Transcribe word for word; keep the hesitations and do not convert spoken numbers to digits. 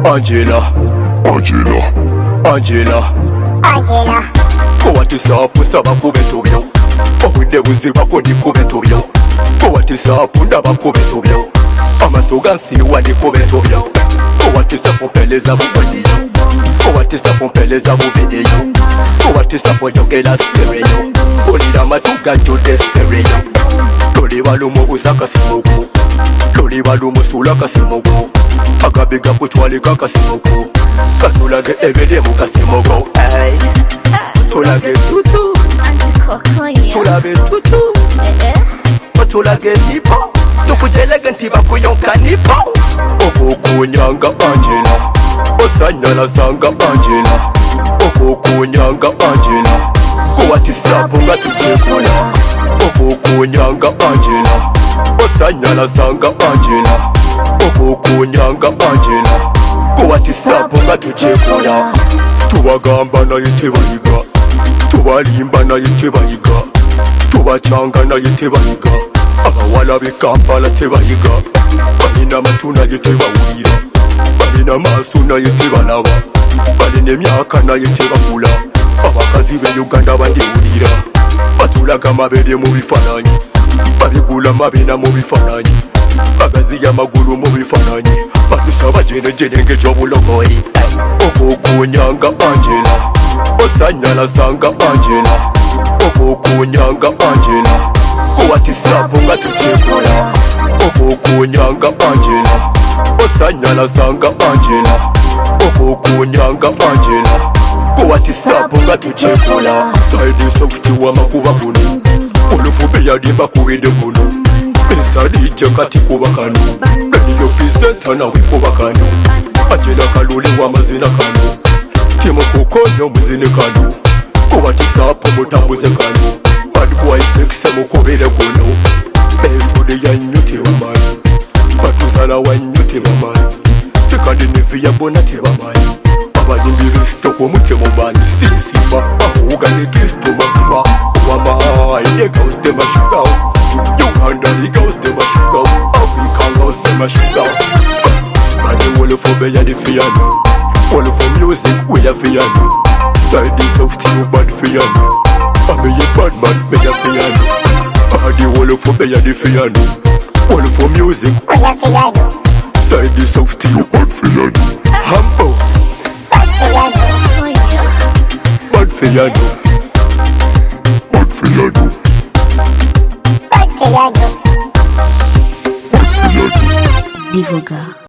Angela, Angela, Angela, Angela. Ko watisapu saba kubetubyo obudde buziba ko ndikubetubyo ko watisapu ndaba kubetubyo amasoga nsiwa ndikubetubyo ko watisapu mpeleza bubodiyo ko watisapu mpeleza buvidiyo ko watisapu njogera stereo olira amatuga jjudde stereo loliba lumubuza akasimuku loliba lumusula akasimuku akabiga kutwalika akasimuku katulage ebiri mu kasimuku tulage tutu tulabe tutu batulage nipo tukujelege nti bakuyonka nipo okukunyanga Angela osanyala zanga Angela okukunyanga Angela kuwatisapu nga tukyekula okukunyanga Angela osanyala zanga Angela okukunyanga Angela kuwatisapu nga tukyekula tubagamba naye tebayiga tubalimba naye tebayiga tubacanga naye tebayiga abawala b'e Kampala tebayiga balina amatu naye tebawulira balina maaso naye tebalaba balina emyaka naye tebakula abakazi b'e Uganda bandiwulira batulaga mabere mu bifaananyi babigula mabina mu bifaananyi bagaziya amagulu mu bifaananyi batusaba jenejene ng'egyobulogoyi okukunyanga Angela osanyala zanga Angela okukunyanga Angela kuwatisapu nga tukyekula okukunyanga Angela osanyala zanga Angela okukunyanga Angela kuwatisapu nga tukyekula saidi sofuti wamakuba guno olufube yadimba kubide guno mister D J kati kuba kano radio presenter nawe kuba kano Angela Kalule w'amazina kano Timo kukonyo muzine kano kuwatisapu mutambuze kano bad boy sexe mukubire kuno besudi yanyu tebamanyi batuzala wanyu tebamanyi sekandi nefi yabona tebamanyi abadimbi risto kumutemo mani sisiba ahuga ne gisto makuba wama ide goes de mashuga Uganda ni goes de mashuga Africa goes de mashuga bade wole fobe ya difiano wole for music we are fiano side is of you bad fiano I'm a bad man me a fiano bade wole fobe ya difiano wole for music We are fiano. side is of you bad fiano, hambo Bad fiano. bad fiano bad fiano, Bad fiano. bad fiano. Zivoga.